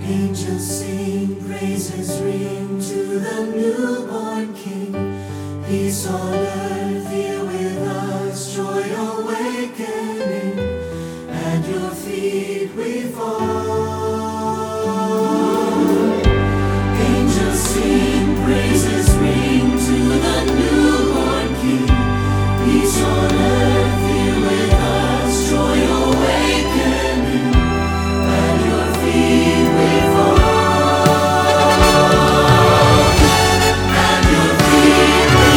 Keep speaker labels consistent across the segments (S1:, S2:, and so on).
S1: Angels sing, praises ring to the newborn King. Peace on earth, here with us, joy awakening. At your feet we fall. Angels sing, praises ring to the newborn King. Peace on earth, here with us, joy awakening. At your feet we fall. At your feet we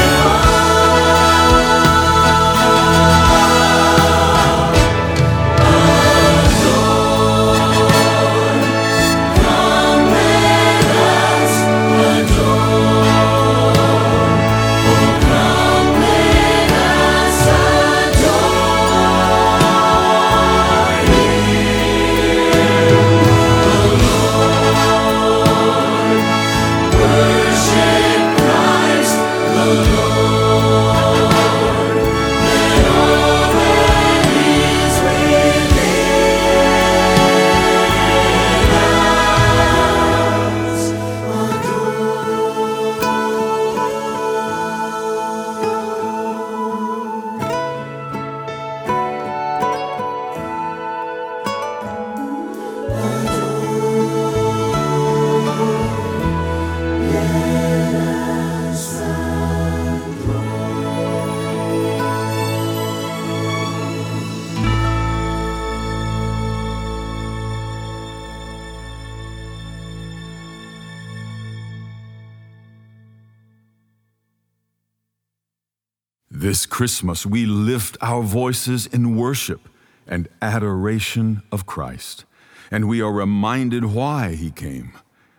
S2: This Christmas, we lift our voices in worship and adoration of Christ, and we are reminded why He came.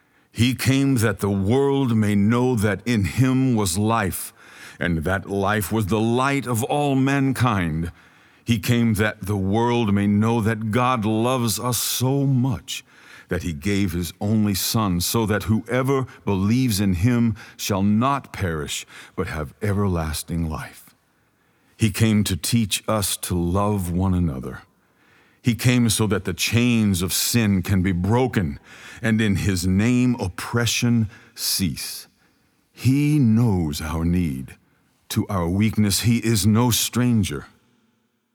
S2: He came that the world may know that in Him was life, and that life was the light of all mankind. He came that the world may know that God loves us so much that He gave His only Son, so that whoever believes in Him shall not perish, but have everlasting life. He came to teach us to love one another. He came so that the chains of sin can be broken, and in His name oppression cease. He knows our need. To our weakness He is no stranger.